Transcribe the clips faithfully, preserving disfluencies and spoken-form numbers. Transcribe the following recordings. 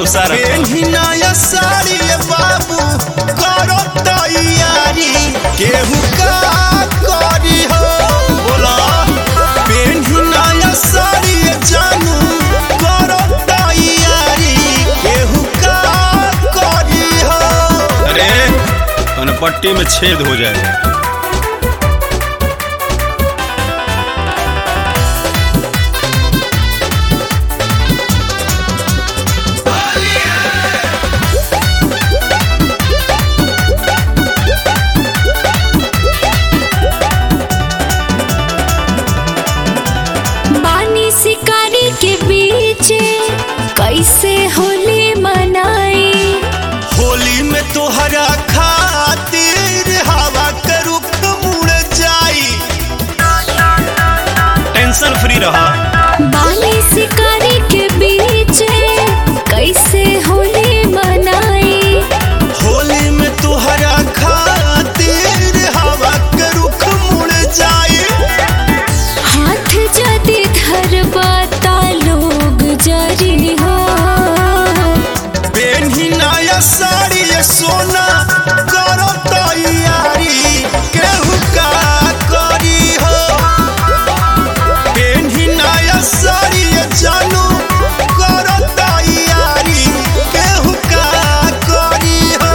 भरोसा रखो। नया साड़ी बाबू करो तैयारी केहू का करी हो बोला पेन्ही नया साड़ी जानू करो तैयारी केहू का करी हो। अरे पट्टी में छेद हो जाएगा। बानी शिकारी के बीच कैसे होली मनाई होली में तोहरा खातिर हवा के रुख मुड़ जाई टेंशन फ्री रहा। बानी शिकारी के बीच कैसे होली मनाई होली में तोहरा खातिर हवा के रुख मुड़ जाई हाथ जदी धरबा ता लोग जरी हो पेन्ही नया साड़ी सोना करो तैयारी केहू का करी हो पेन्ही नया साड़ी जानू करो तैयारी केहू का करी हो।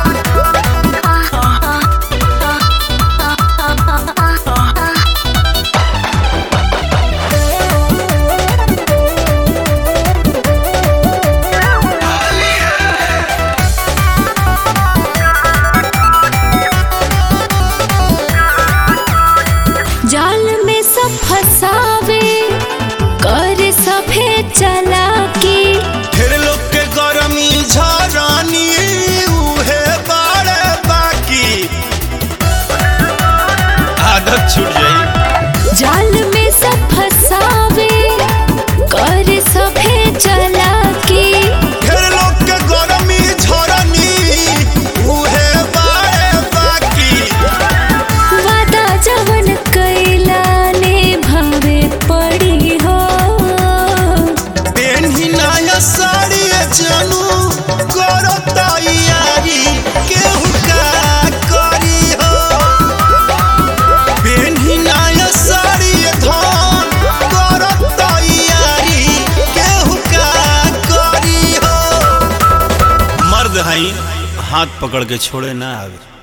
जाल में सब फसावे कर सभे चला की ढेर लोग के गरमी झरानी उहे बाड़े बाकी आदत छूट जाई। जाल में सब फसावे कर सभे चला की ढेर लोग के गरमी झरानी उहे बाड़े बाकी वादा जवन कैला ने भावे पड़ी हो पेन्ही नया साड़ी जानू करो तैयारी केहू का करी हो पेन्ही नया साड़ी धान करो तैयारी केहू का करी हो। मर्द हई हाथ पकड़ के छोड़े ना आवे।